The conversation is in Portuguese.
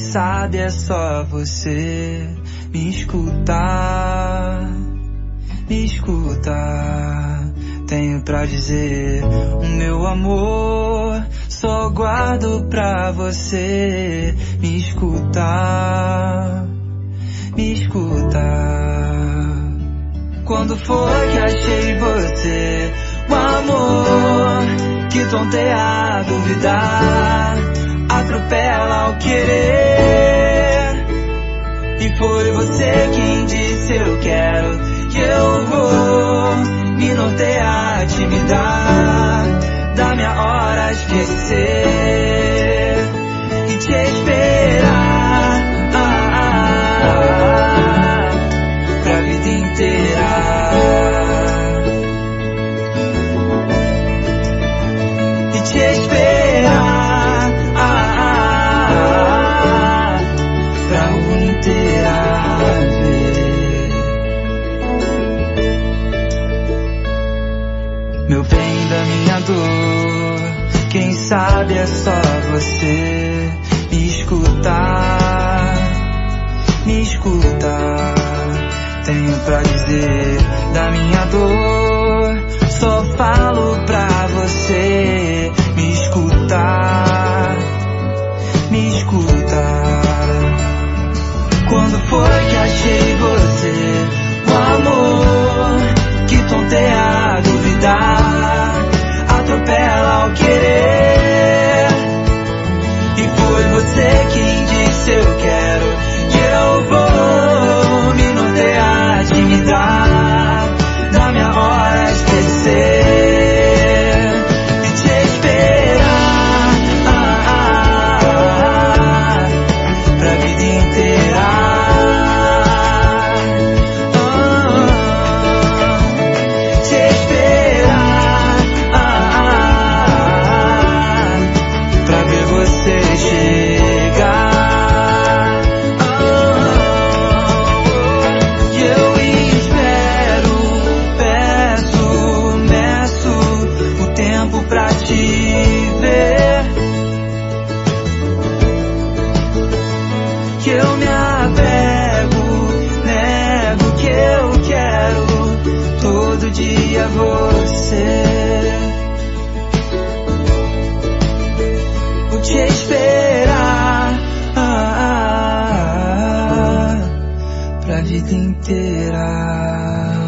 sabe é só você me escutar, me escutar. Tenho pra dizer, o meu amor só guardo pra você me escutar, me escutar. Quando foi que achei você, o amor que tonteia a duvidar, atropela ao querer. E foi você quem disse eu quero, que eu vou me nortear, te me dar, da minha hora esquecer e te esperar, pra vida inteira. E te esperar, pra rua inteira ver. Meu bem da minha dor, quem sabe é só você me escutar, me escutar. Tenho pra dizer da minha dor, só falo pra você me escutar, me escutar. Quando foi que achei você, o amor que tonteia a duvidar, atropela ao querer. E foi você quem disse eu quero, que eu vou me nortear, te me dar, da minha hora esquecer e te esperar, pra vida inteira. Te esperar, pra ver você chegar. E eu espero, peço, meço o tempo pra te ver. Que eu me apego, nego que eu quero todo dia você. Vou te esperar, pra vida inteira.